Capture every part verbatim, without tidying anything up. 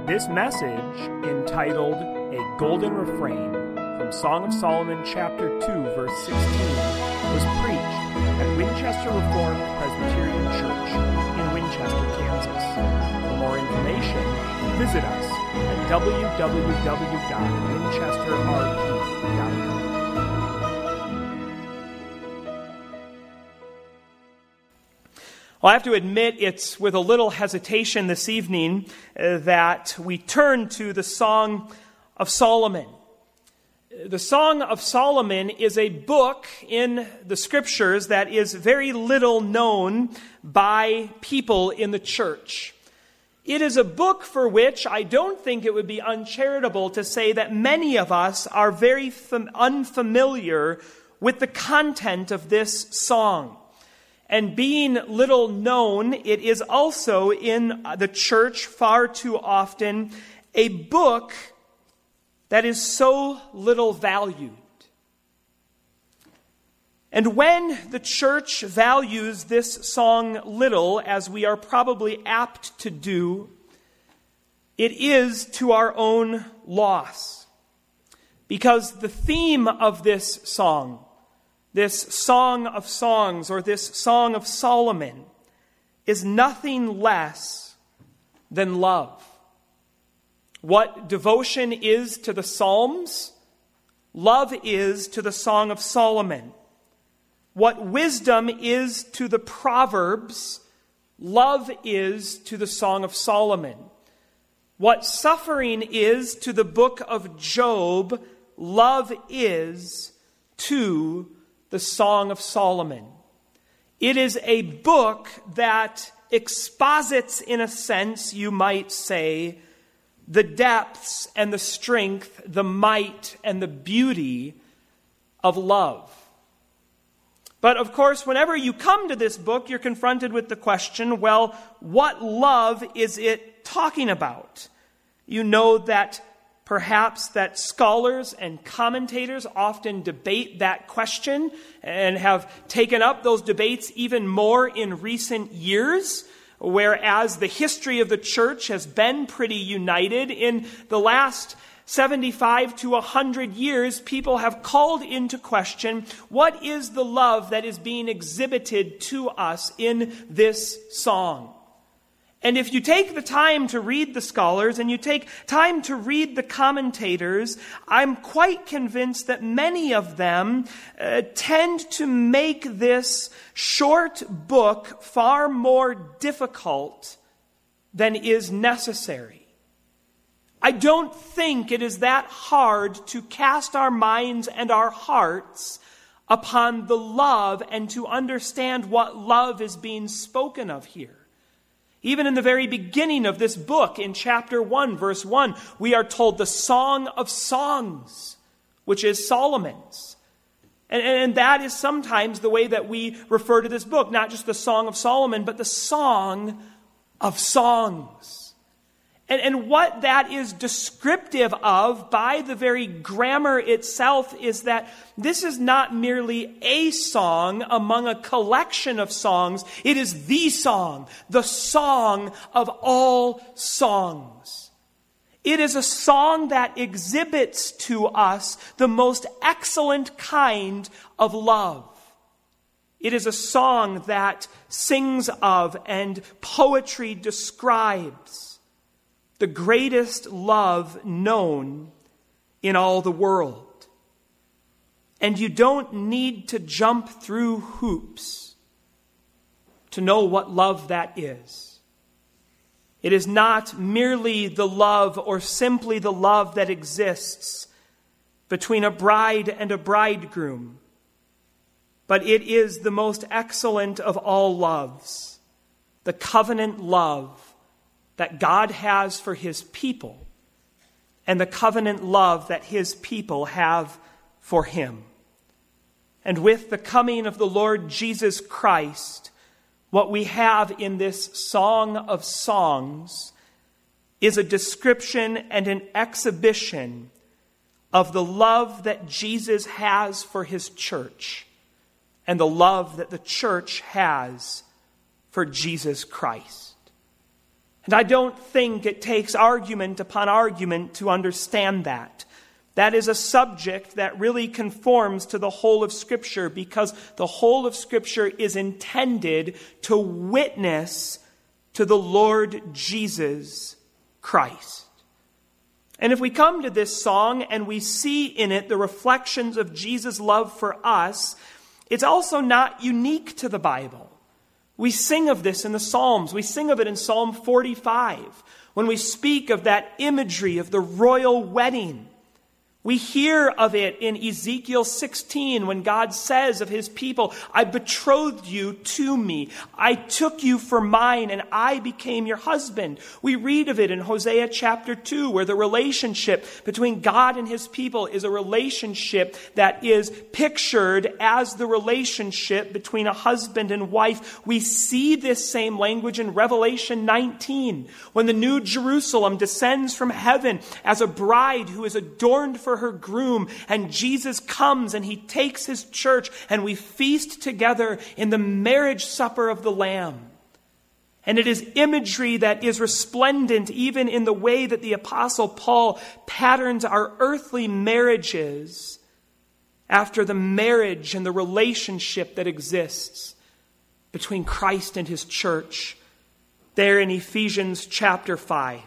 This message, entitled A Golden Refrain, from Song of Solomon chapter two, verse sixteen, was preached at Winchester Reformed Presbyterian Church in Winchester, Kansas. For more information, visit us at w w w dot winchester r p dot com. Well, I have to admit it's with a little hesitation this evening uh, that we turn to the Song of Solomon. The Song of Solomon is a book in the Scriptures that is very little known by people in the church. It is a book for which I don't think it would be uncharitable to say that many of us are very fam- unfamiliar with the content of this song. And being little known, it is also in the church far too often a book that is so little valued. And when the church values this song little, as we are probably apt to do, it is to our own loss. Because the theme of this song, this Song of Songs, or this Song of Solomon, is nothing less than love. What devotion is to the Psalms, love is to the Song of Solomon. What wisdom is to the Proverbs, love is to the Song of Solomon. What suffering is to the book of Job, love is to the Song of Solomon. It is a book that exposits, in a sense, you might say, the depths and the strength, the might and the beauty of love. But of course, whenever you come to this book, you're confronted with the question, well, what love is it talking about? You know that perhaps that scholars and commentators often debate that question and have taken up those debates even more in recent years, whereas the history of the church has been pretty united. In the last seventy-five to one hundred years, people have called into question, what is the love that is being exhibited to us in this song? And if you take the time to read the scholars and you take time to read the commentators, I'm quite convinced that many of them uh, tend to make this short book far more difficult than is necessary. I don't think it is that hard to cast our minds and our hearts upon the love and to understand what love is being spoken of here. Even in the very beginning of this book, in chapter one, verse one, we are told the Song of Songs, which is Solomon's. And, and that is sometimes the way that we refer to this book, not just the Song of Solomon, but the Song of Songs. And, and what that is descriptive of by the very grammar itself is that this is not merely a song among a collection of songs. It is the song, the song of all songs. It is a song that exhibits to us the most excellent kind of love. It is a song that sings of and poetry describes the greatest love known in all the world. And you don't need to jump through hoops to know what love that is. It is not merely the love or simply the love that exists between a bride and a bridegroom, but it is the most excellent of all loves, the covenant love that God has for his people, and the covenant love that his people have for him. And with the coming of the Lord Jesus Christ, what we have in this Song of Songs is a description and an exhibition of the love that Jesus has for his church, and the love that the church has for Jesus Christ. And I don't think it takes argument upon argument to understand that. That is a subject that really conforms to the whole of Scripture, because the whole of Scripture is intended to witness to the Lord Jesus Christ. And if we come to this song and we see in it the reflections of Jesus' love for us, it's also not unique to the Bible. We sing of this in the Psalms. We sing of it in Psalm forty-five, when we speak of that imagery of the royal wedding. We hear of it in Ezekiel sixteen, when God says of his people, I betrothed you to me. I took you for mine, and I became your husband. We read of it in Hosea chapter two, where the relationship between God and his people is a relationship that is pictured as the relationship between a husband and wife. We see this same language in Revelation nineteen, when the New Jerusalem descends from heaven as a bride who is adorned for her groom, and Jesus comes and he takes his church, and we feast together in the marriage supper of the Lamb. And it is imagery that is resplendent even in the way that the Apostle Paul patterns our earthly marriages after the marriage and the relationship that exists between Christ and his church there in Ephesians chapter five.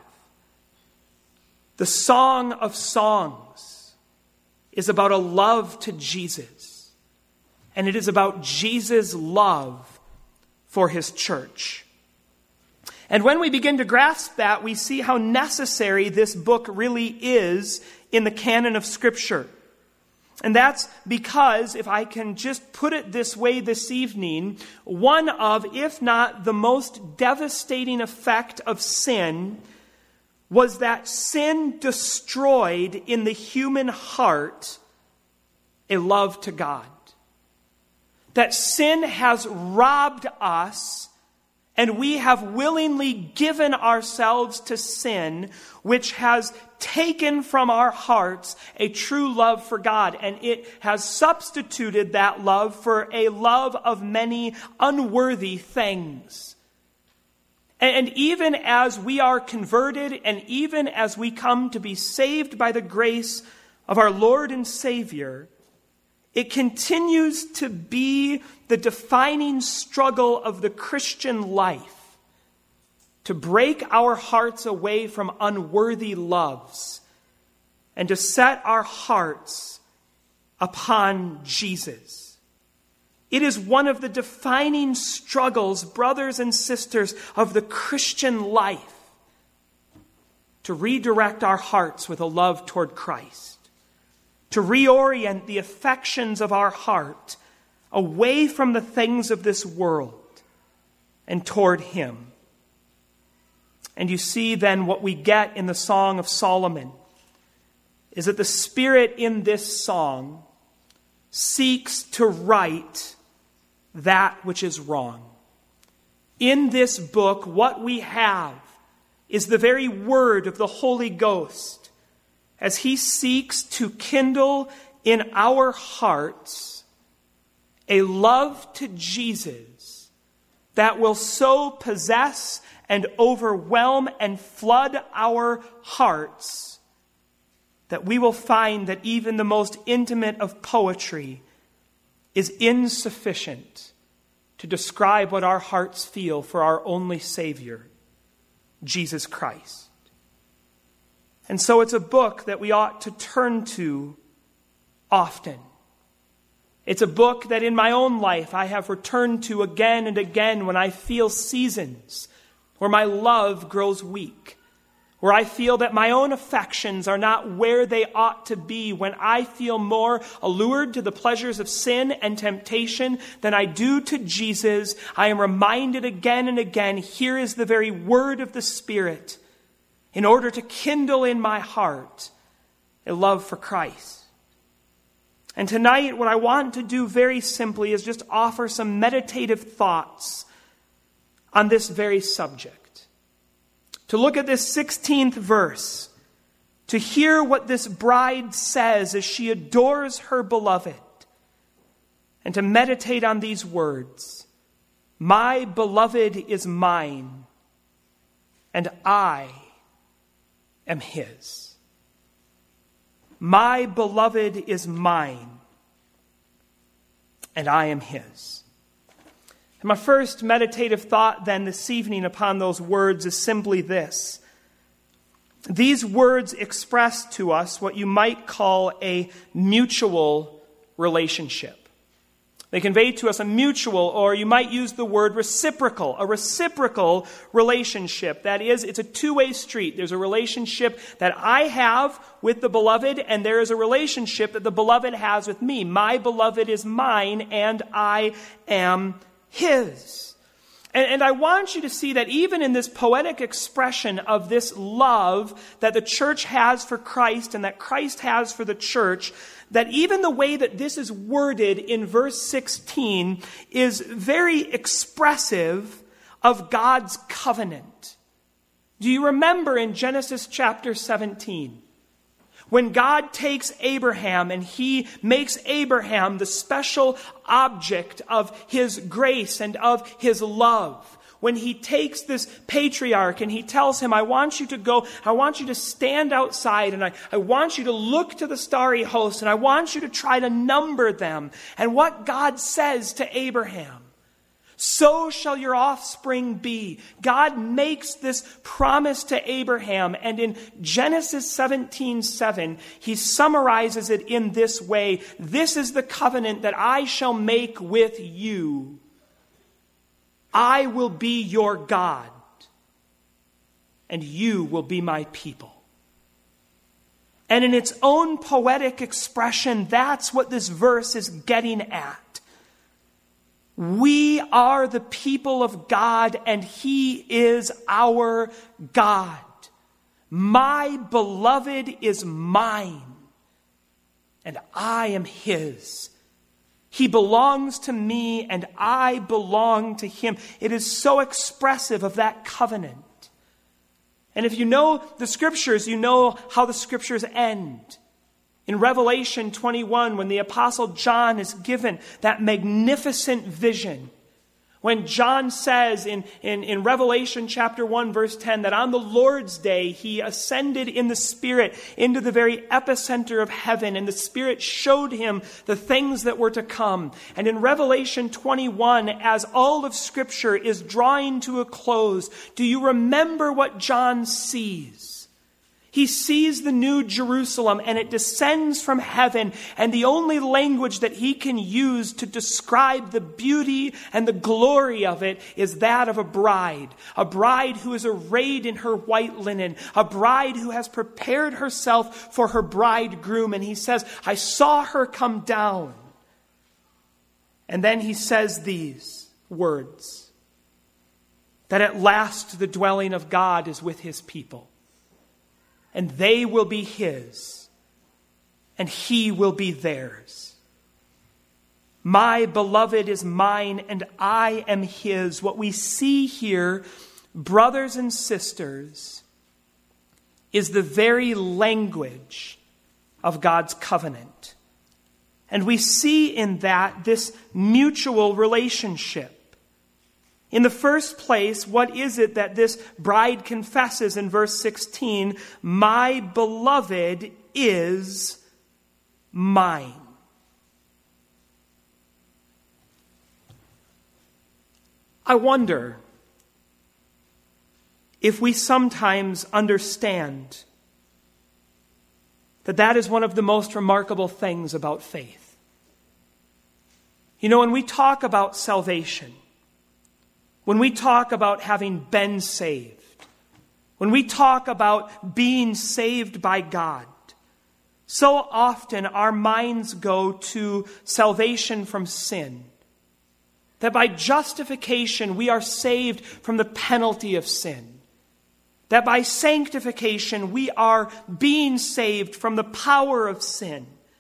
The Song of Songs is about a love to Jesus, and it is about Jesus' love for his church. And when we begin to grasp that, we see how necessary this book really is in the canon of Scripture. And that's because, if I can just put it this way this evening, one of, if not the most devastating effect of sin was that sin destroyed in the human heart a love to God. That sin has robbed us, and we have willingly given ourselves to sin, which has taken from our hearts a true love for God, and it has substituted that love for a love of many unworthy things. And even as we are converted, and even as we come to be saved by the grace of our Lord and Savior, it continues to be the defining struggle of the Christian life to break our hearts away from unworthy loves and to set our hearts upon Jesus. It is one of the defining struggles, brothers and sisters, of the Christian life to redirect our hearts with a love toward Christ, to reorient the affections of our heart away from the things of this world and toward him. And you see then what we get in the Song of Solomon is that the Spirit in this song seeks to right that which is wrong. In this book, what we have is the very word of the Holy Ghost as he seeks to kindle in our hearts a love to Jesus that will so possess and overwhelm and flood our hearts that we will find that even the most intimate of poetry is insufficient to describe what our hearts feel for our only Savior, Jesus Christ. And so it's a book that we ought to turn to often. It's a book that in my own life I have returned to again and again when I feel seasons where my love grows weak, where I feel that my own affections are not where they ought to be, when I feel more allured to the pleasures of sin and temptation than I do to Jesus. I am reminded again and again, here is the very word of the Spirit in order to kindle in my heart a love for Christ. And tonight, what I want to do very simply is just offer some meditative thoughts on this very subject. To look at this sixteenth verse, to hear what this bride says as she adores her beloved, and to meditate on these words, my beloved is mine, and I am his. My beloved is mine, and I am his. And my first meditative thought then this evening upon those words is simply this. These words express to us what you might call a mutual relationship. They convey to us a mutual, or you might use the word reciprocal, a reciprocal relationship. That is, it's a two-way street. There's a relationship that I have with the beloved, and there is a relationship that the beloved has with me. My beloved is mine, and I am his. And, and I want you to see that even in this poetic expression of this love that the church has for Christ and that Christ has for the church, that even the way that this is worded in verse sixteen is very expressive of God's covenant. Do you remember in Genesis chapter seventeen, when God takes Abraham and he makes Abraham the special object of his grace and of his love? When he takes this patriarch and he tells him, I want you to go, I want you to stand outside and I, I want you to look to the starry host and I want you to try to number them. And what God says to Abraham, so shall your offspring be. God makes this promise to Abraham, and in Genesis seventeen seven, he summarizes it in this way. This is the covenant that I shall make with you. I will be your God, and you will be my people. And in its own poetic expression, that's what this verse is getting at. We are the people of God, and he is our God. My beloved is mine, and I am his. He belongs to me, and I belong to him. It is so expressive of that covenant. And if you know the Scriptures, you know how the Scriptures end. In Revelation twenty-one, when the Apostle John is given that magnificent vision, when John says in, in, in Revelation chapter one, verse ten, that on the Lord's day he ascended in the Spirit into the very epicenter of heaven, and the Spirit showed him the things that were to come. And in Revelation twenty-one, as all of Scripture is drawing to a close, do you remember what John sees? He sees the new Jerusalem, and it descends from heaven, and the only language that he can use to describe the beauty and the glory of it is that of a bride. A bride who is arrayed in her white linen. A bride who has prepared herself for her bridegroom. And he says, I saw her come down. And then he says these words, that at last the dwelling of God is with his people. And they will be his, and he will be theirs. My beloved is mine, and I am his. What we see here, brothers and sisters, is the very language of God's covenant. And we see in that this mutual relationship. In the first place, what is it that this bride confesses in verse sixteen? My beloved is mine. I wonder if we sometimes understand that that is one of the most remarkable things about faith. You know, when we talk about salvation, when we talk about having been saved, when we talk about being saved by God, so often our minds go to salvation from sin. That by justification we are saved from the penalty of sin. That by sanctification we are being saved from the power of sin.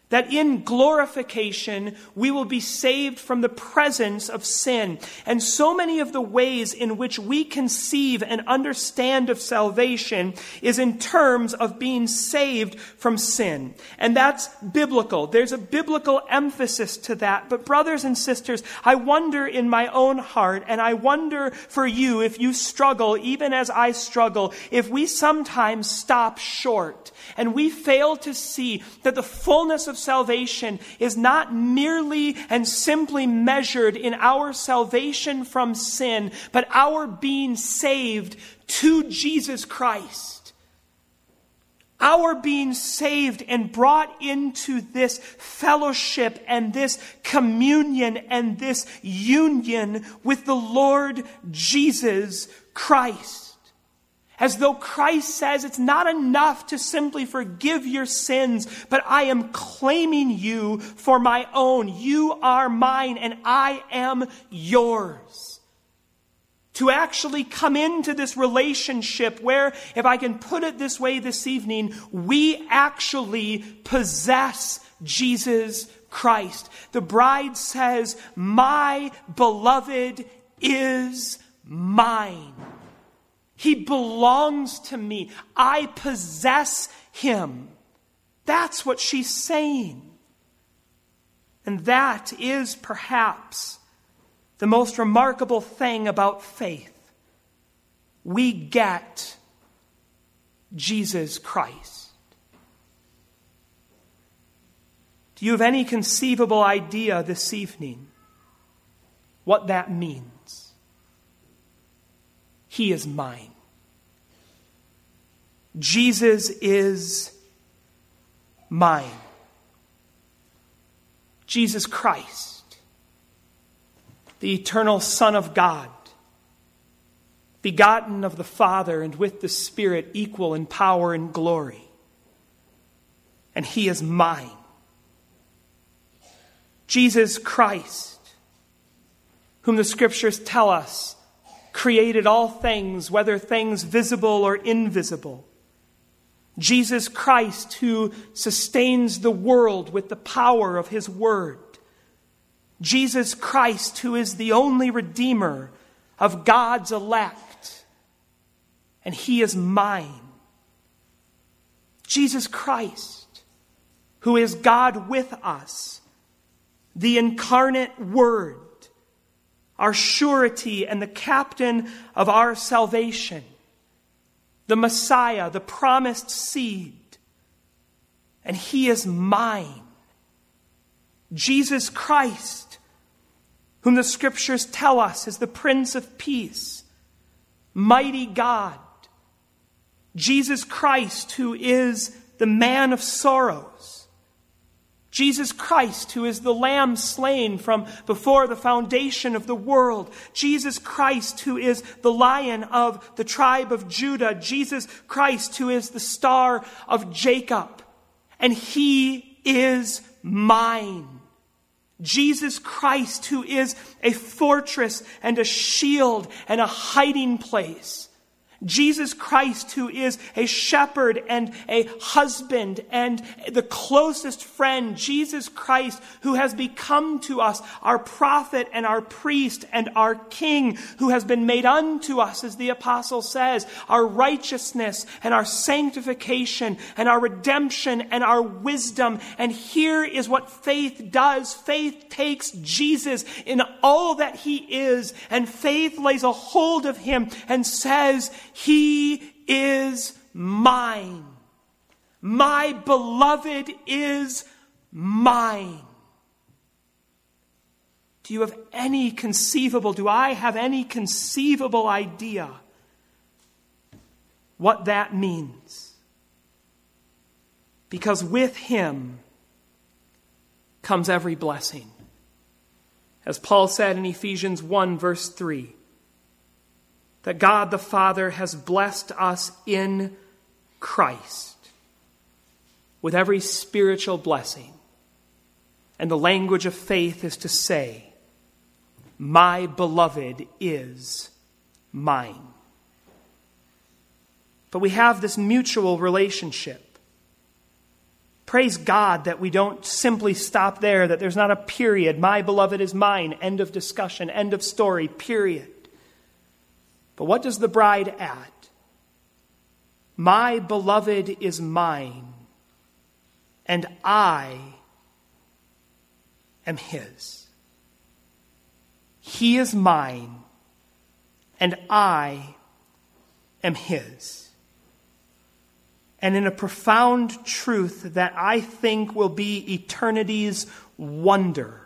That in glorification, we will be saved from the presence of sin. And so many of the ways in which we conceive and understand of salvation is in terms of being saved from sin. And that's biblical. There's a biblical emphasis to that. But brothers and sisters, I wonder in my own heart, and I wonder for you, if you struggle, even as I struggle, if we sometimes stop short and we fail to see that the fullness of salvation is not merely and simply measured in our salvation from sin, but our being saved to Jesus Christ. Our being saved and brought into this fellowship and this communion and this union with the Lord Jesus Christ. As though Christ says it's not enough to simply forgive your sins, but I am claiming you for my own. You are mine and I am yours. To actually come into this relationship where, if I can put it this way this evening, we actually possess Jesus Christ. The bride says, my beloved is mine. He belongs to me. I possess him. That's what she's saying. And that is perhaps the most remarkable thing about faith. We get Jesus Christ. Do you have any conceivable idea this evening what that means? He is mine. Jesus is mine. Jesus Christ, the eternal Son of God, begotten of the Father and with the Spirit, equal in power and glory. And he is mine. Jesus Christ, whom the Scriptures tell us created all things, whether things visible or invisible. Jesus Christ, who sustains the world with the power of his word. Jesus Christ, who is the only Redeemer of God's elect. And he is mine. Jesus Christ, who is God with us, the incarnate Word, our surety and the captain of our salvation, the Messiah, the promised seed, and he is mine. Jesus Christ, whom the Scriptures tell us is the Prince of Peace, mighty God. Jesus Christ, who is the man of sorrows. Jesus Christ, who is the Lamb slain from before the foundation of the world. Jesus Christ, who is the Lion of the tribe of Judah. Jesus Christ, who is the Star of Jacob. And he is mine. Jesus Christ, who is a fortress and a shield and a hiding place. Jesus Christ, who is a shepherd and a husband and the closest friend. Jesus Christ, who has become to us our prophet and our priest and our king, who has been made unto us, as the apostle says, our righteousness and our sanctification and our redemption and our wisdom. And here is what faith does. Faith takes Jesus in all that he is, and faith lays a hold of him and says, he is mine. My beloved is mine. Do you have any conceivable, do I have any conceivable idea what that means? Because with him comes every blessing. As Paul said in Ephesians one, verse three, that God the Father has blessed us in Christ with every spiritual blessing. And the language of faith is to say, my beloved is mine. But we have this mutual relationship. Praise God that we don't simply stop there, that there's not a period. My beloved is mine. End of discussion. End of story. Period. But what does the bride add? My beloved is mine, and I am his. He is mine, and I am his. And in a profound truth that I think will be eternity's wonder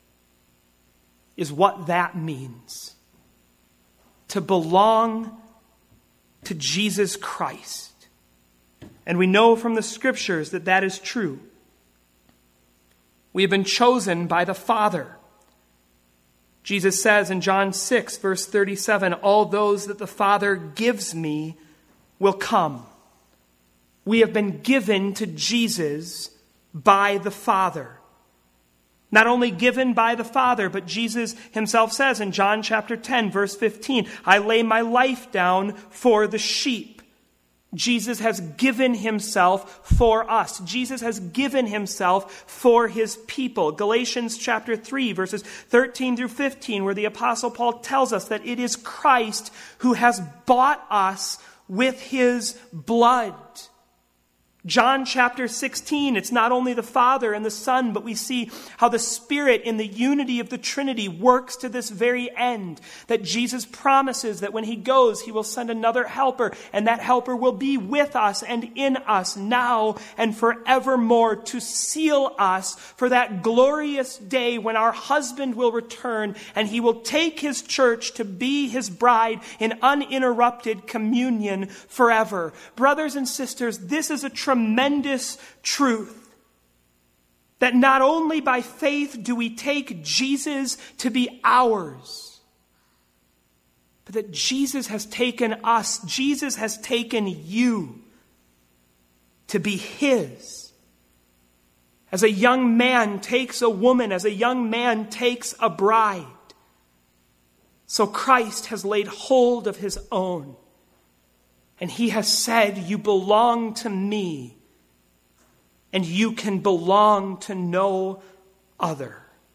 is what that means. To belong to Jesus Christ. And we know from the Scriptures that that is true. We have been chosen by the Father. Jesus says in John six, verse thirty-seven, all those that the Father gives me will come. We have been given to Jesus by the Father. Not only given by the Father, but Jesus himself says in John chapter ten, verse fifteen, I lay my life down for the sheep. Jesus has given himself for us. Jesus has given himself for his people. Galatians chapter three, verses thirteen through fifteen, where the Apostle Paul tells us that it is Christ who has bought us with his blood. John chapter sixteen, it's not only the Father and the Son, but we see how the Spirit in the unity of the Trinity works to this very end. That Jesus promises that when he goes, he will send another helper, and that helper will be with us and in us now and forevermore to seal us for that glorious day when our husband will return and he will take his church to be his bride in uninterrupted communion forever. Brothers and sisters, this is a tremendous truth that not only by faith do we take Jesus to be ours, but that Jesus has taken us, Jesus has taken you to be his. As a young man takes a woman, as a young man takes a bride, so Christ has laid hold of his own. And he has said, you belong to me, and you can belong to no other.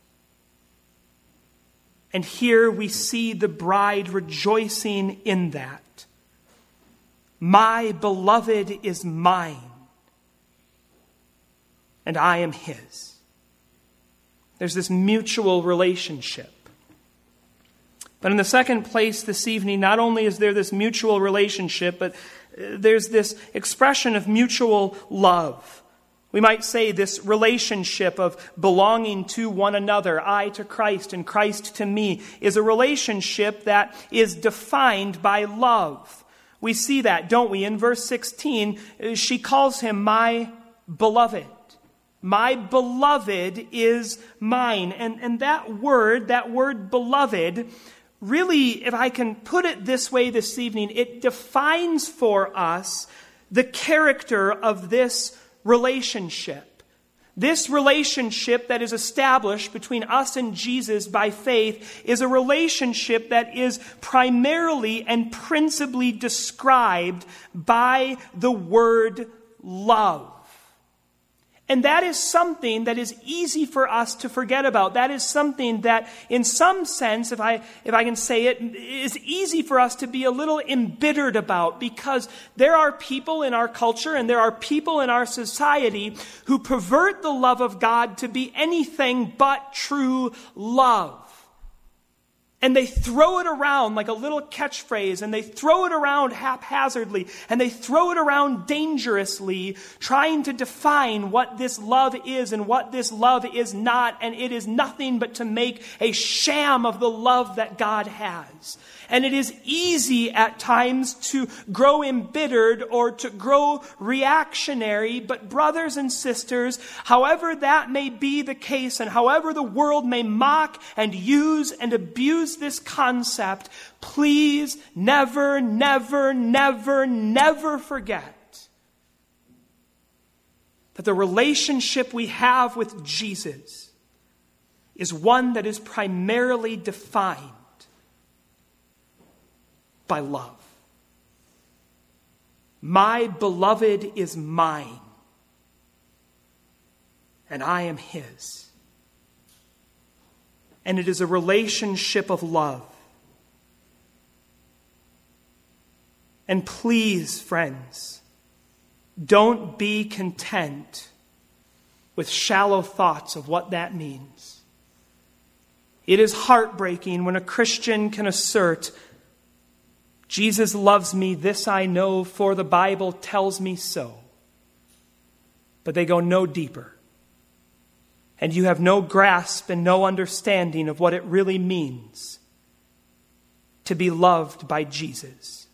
And here we see the bride rejoicing in that. My beloved is mine, and I am his. There's this mutual relationship. But in the second place this evening, not only is there this mutual relationship, but there's this expression of mutual love. We might say this relationship of belonging to one another, I to Christ and Christ to me, is a relationship that is defined by love. We see that, don't we? In verse sixteen, she calls him my beloved. My beloved is mine. And, and that word, that word beloved, really, if I can put it this way this evening, it defines for us the character of this relationship. This relationship that is established between us and Jesus by faith is a relationship that is primarily and principally described by the word love. And that is something that is easy for us to forget about. That is something that, in some sense, if I if I can say it, is easy for us to be a little embittered about, because there are people in our culture and there are people in our society who pervert the love of God to be anything but true love. And they throw it around like a little catchphrase, and they throw it around haphazardly, and they throw it around dangerously, trying to define what this love is and what this love is not, and it is nothing but to make a sham of the love that God has. And it is easy at times to grow embittered or to grow reactionary, but brothers and sisters, however that may be the case, and however the world may mock and use and abuse this concept, please never, never, never, never forget that the relationship we have with Jesus is one that is primarily defined by love. My beloved is mine, and I am his. And it is a relationship of love. And please, friends, don't be content with shallow thoughts of what that means. It is heartbreaking when a Christian can assert, Jesus loves me, this I know, for the Bible tells me so. But they go no deeper. And you have no grasp and no understanding of what it really means to be loved by Jesus.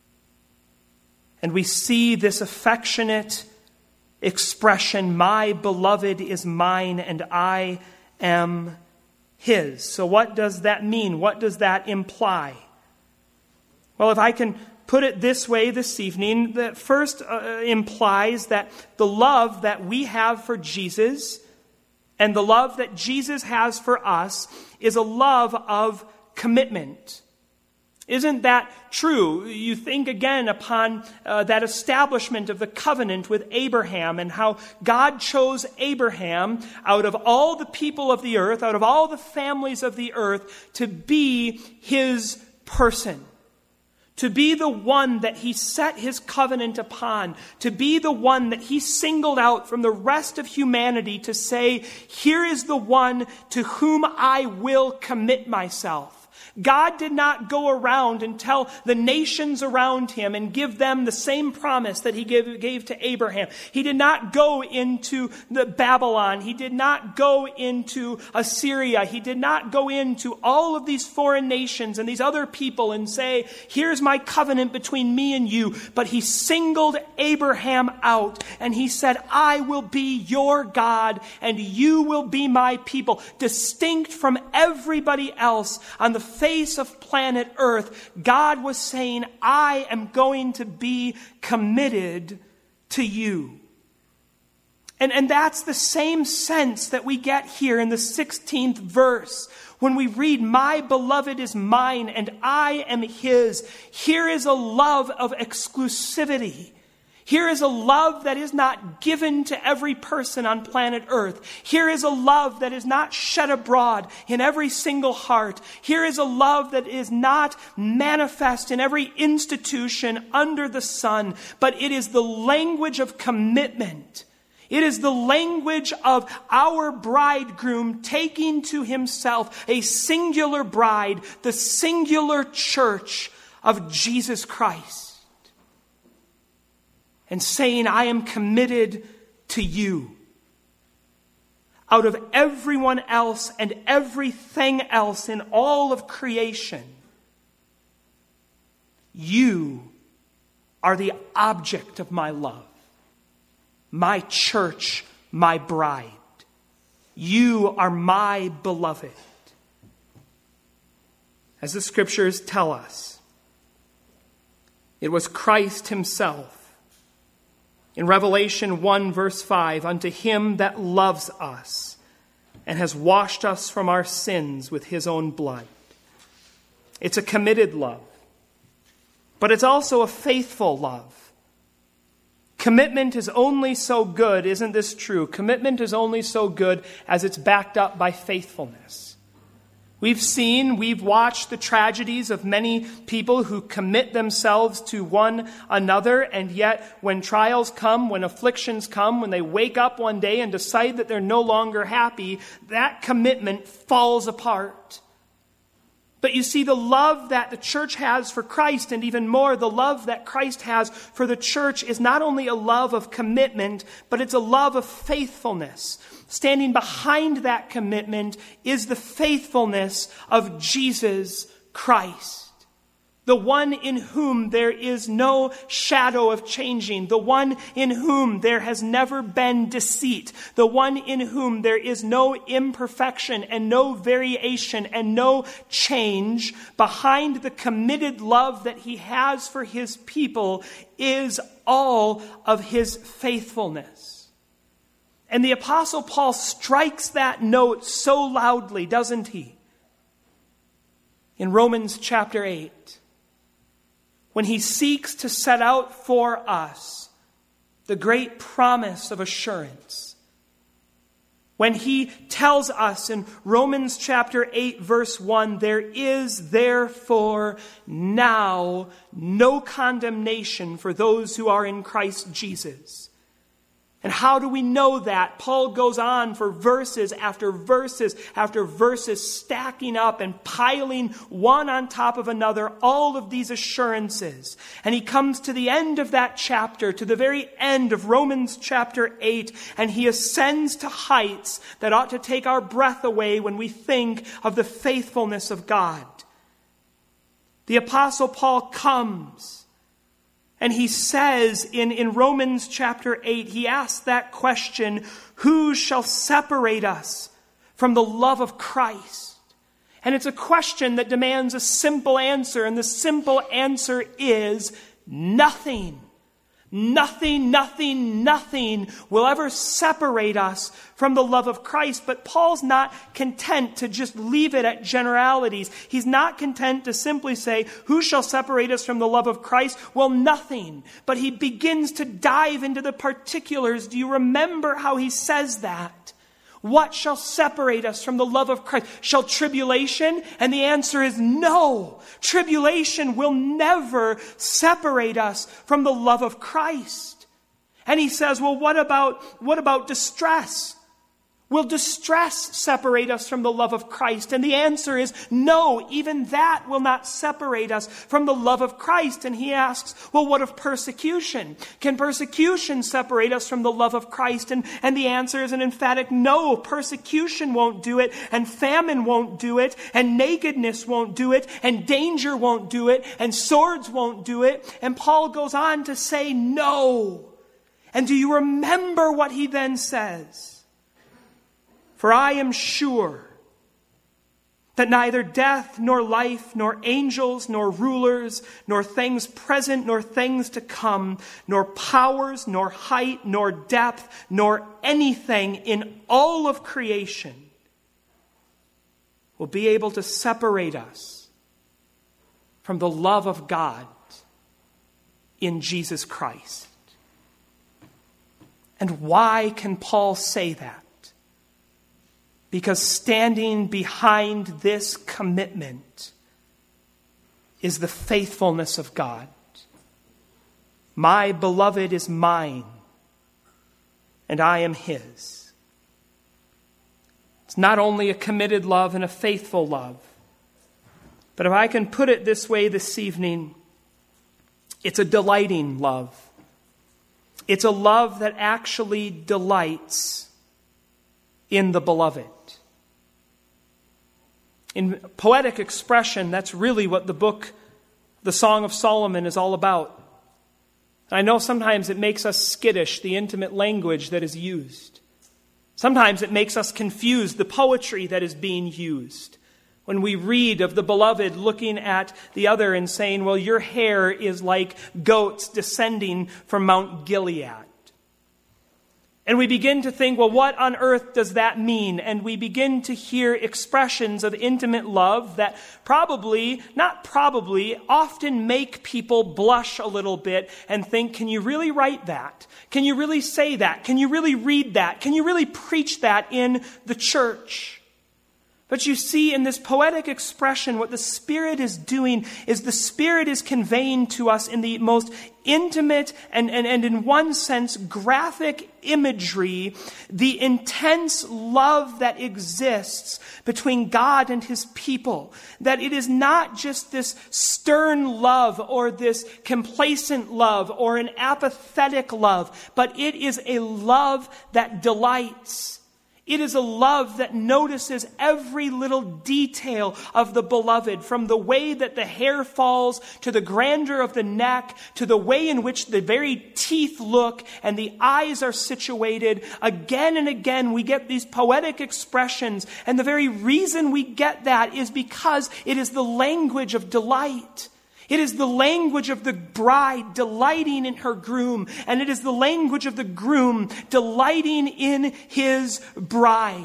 And we see this affectionate expression, my beloved is mine and I am his. So what does that mean? What does that imply? Well, if I can put it this way this evening, that first uh, implies that the love that we have for Jesus and the love that Jesus has for us is a love of commitment. Isn't that true? You think again upon uh, that establishment of the covenant with Abraham and how God chose Abraham out of all the people of the earth, out of all the families of the earth, to be his person. To be the one that he set his covenant upon. To be the one that he singled out from the rest of humanity to say, here is the one to whom I will commit myself. God did not go around and tell the nations around him and give them the same promise that he gave, gave to Abraham. He did not go into the Babylon. He did not go into Assyria. He did not go into all of these foreign nations and these other people and say, here's my covenant between me and you. But he singled Abraham out and he said, I will be your God and you will be my people, distinct from everybody else on the face of planet Earth. God was saying, I am going to be committed to you. And, and that's the same sense that we get here in the sixteenth verse. When we read, my beloved is mine and I am his. Here is a love of exclusivity. Here is a love that is not given to every person on planet Earth. Here is a love that is not shed abroad in every single heart. Here is a love that is not manifest in every institution under the sun, but it is the language of commitment. It is the language of our bridegroom taking to himself a singular bride, the singular church of Jesus Christ. And saying, I am committed to you. Out of everyone else and everything else in all of creation, you are the object of my love. My church, my bride. You are my beloved. As the scriptures tell us, it was Christ himself. In Revelation one verse five, unto him that loves us and has washed us from our sins with his own blood. It's a committed love, but it's also a faithful love. Commitment is only so good, isn't this true? Commitment is only so good as it's backed up by faithfulness. We've seen, we've watched the tragedies of many people who commit themselves to one another, and yet when trials come, when afflictions come, when they wake up one day and decide that they're no longer happy, that commitment falls apart. But you see, the love that the church has for Christ, and even more, the love that Christ has for the church, is not only a love of commitment, but it's a love of faithfulness. Standing behind that commitment is the faithfulness of Jesus Christ. The one in whom there is no shadow of changing. The one in whom there has never been deceit. The one in whom there is no imperfection and no variation and no change. Behind the committed love that he has for his people is all of his faithfulness. And the Apostle Paul strikes that note so loudly, doesn't he? In Romans chapter eight. When he seeks to set out for us the great promise of assurance when he tells us in Romans chapter eight, verse one, there is therefore now no condemnation for those who are in Christ Jesus. And how do we know that? Paul goes on for verses after verses after verses, stacking up and piling one on top of another, all of these assurances. And he comes to the end of that chapter, to the very end of Romans chapter eight, and he ascends to heights that ought to take our breath away when we think of the faithfulness of God. The Apostle Paul comes, and he says in, in Romans chapter eight, he asks that question, who shall separate us from the love of Christ? And it's a question that demands a simple answer, and the simple answer is nothing. Nothing, nothing, nothing will ever separate us from the love of Christ. But Paul's not content to just leave it at generalities. He's not content to simply say, who shall separate us from the love of Christ? Well, nothing. But he begins to dive into the particulars. Do you remember how he says that? What shall separate us from the love of Christ? Shall tribulation? And the answer is no. Tribulation will never separate us from the love of Christ. And he says, well, what about, what about distress? Will distress separate us from the love of Christ? And the answer is no, even that will not separate us from the love of Christ. And he asks, well, what of persecution? Can persecution separate us from the love of Christ? And, and the answer is an emphatic no. Persecution won't do it, and famine won't do it, and nakedness won't do it, and danger won't do it, and swords won't do it. And Paul goes on to say no. And do you remember what he then says? For I am sure that neither death, nor life, nor angels, nor rulers, nor things present, nor things to come, nor powers, nor height, nor depth, nor anything in all of creation will be able to separate us from the love of God in Jesus Christ. And why can Paul say that? Because standing behind this commitment is the faithfulness of God. My beloved is mine, and I am his. It's not only a committed love and a faithful love, but if I can put it this way this evening, it's a delighting love. It's a love that actually delights in the beloved. In poetic expression, that's really what the book, the Song of Solomon, is all about. I know sometimes it makes us skittish, the intimate language that is used. Sometimes it makes us confuse the poetry that is being used. When we read of the beloved looking at the other and saying, well, your hair is like goats descending from Mount Gilead. And we begin to think, well, what on earth does that mean? And we begin to hear expressions of intimate love that probably, not probably, often make people blush a little bit and think, can you really write that? Can you really say that? Can you really read that? Can you really preach that in the church? But you see, in this poetic expression, what the Spirit is doing is the Spirit is conveying to us in the most intimate and, and, and in one sense, graphic imagery, the intense love that exists between God and his people. That it is not just this stern love or this complacent love or an apathetic love, but it is a love that delights. It is a love that notices every little detail of the beloved, from the way that the hair falls, to the grandeur of the neck, to the way in which the very teeth look and the eyes are situated. Again and again, we get these poetic expressions, and the very reason we get that is because it is the language of delight. It is the language of the bride delighting in her groom, and it is the language of the groom delighting in his bride.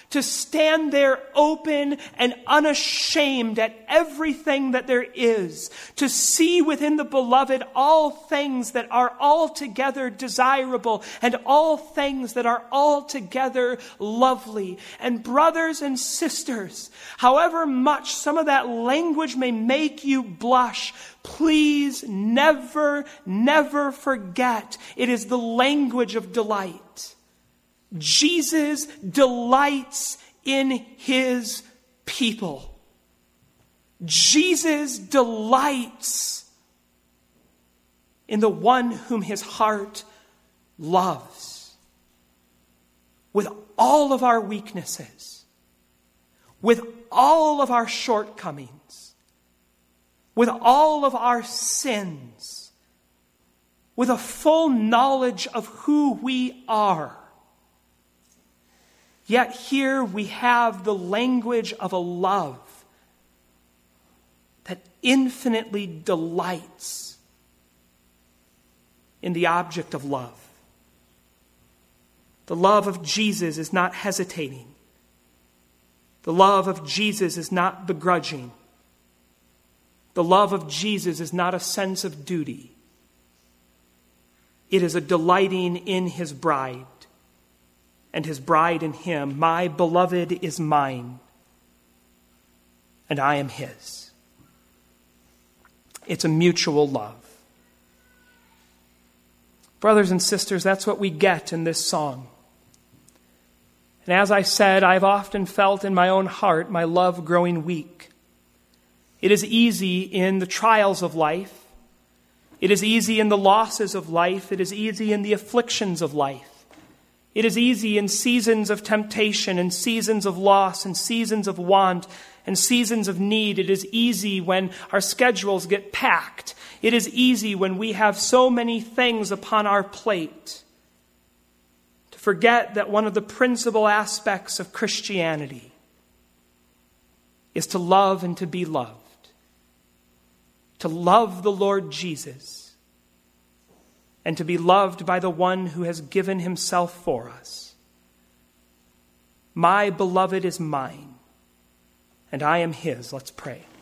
to stand there open and unashamed at everything that there is, to see within the beloved all things that are altogether desirable and all things that are altogether lovely. And brothers and sisters, however much some of that language may make you blush, please never, never forget it is the language of delight. Jesus delights in his people. Jesus delights in the one whom his heart loves. With all of our weaknesses, with all of our shortcomings, with all of our sins, with a full knowledge of who we are, yet here we have the language of a love that infinitely delights in the object of love. The love of Jesus is not hesitating. The love of Jesus is not begrudging. The love of Jesus is not a sense of duty. It is a delighting in his bride, and his bride in him. My beloved is mine, and I am his. It's a mutual love. Brothers and sisters, that's what we get in this song. And as I said, I've often felt in my own heart my love growing weak. It is easy in the trials of life. It is easy in the losses of life. It is easy in the afflictions of life. It is easy in seasons of temptation and seasons of loss and seasons of want and seasons of need. It is easy when our schedules get packed. It is easy when we have so many things upon our plate to forget that one of the principal aspects of Christianity is to love and to be loved. To love the Lord Jesus and to be loved by the one who has given himself for us. My beloved is mine, and I am his. Let's pray.